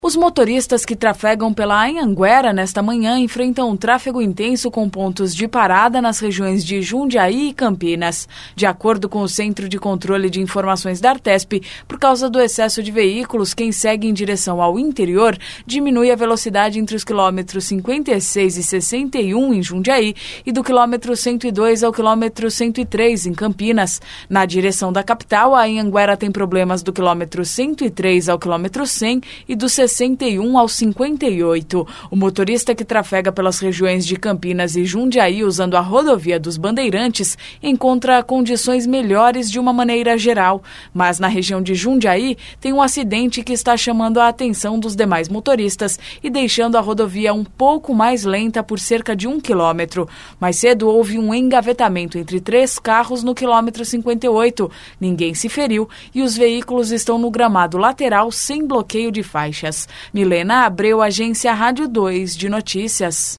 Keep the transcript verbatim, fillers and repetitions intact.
Os motoristas que trafegam pela Anhanguera nesta manhã enfrentam um tráfego intenso com pontos de parada nas regiões de Jundiaí e Campinas. De acordo com o Centro de Controle de Informações da Artesp, por causa do excesso de veículos, quem segue em direção ao interior diminui a velocidade entre os quilômetros cinquenta e seis e sessenta e um em Jundiaí e do quilômetro cento e dois ao quilômetro cento e três em Campinas. Na direção da capital, a Anhanguera tem problemas do quilômetro cento e três ao quilômetro cem e do sessenta e um ao cinquenta e oito. O motorista que trafega pelas regiões de Campinas e Jundiaí usando a rodovia dos Bandeirantes encontra condições melhores de uma maneira geral, mas na região de Jundiaí tem um acidente que está chamando a atenção dos demais motoristas e deixando a rodovia um pouco mais lenta por cerca de um quilômetro. Mais cedo houve um engavetamento entre três carros no quilômetro cinquenta e oito. Ninguém se feriu e os veículos estão no gramado lateral sem bloqueio de faixas. Milena Abreu, Agência Rádio dois de Notícias.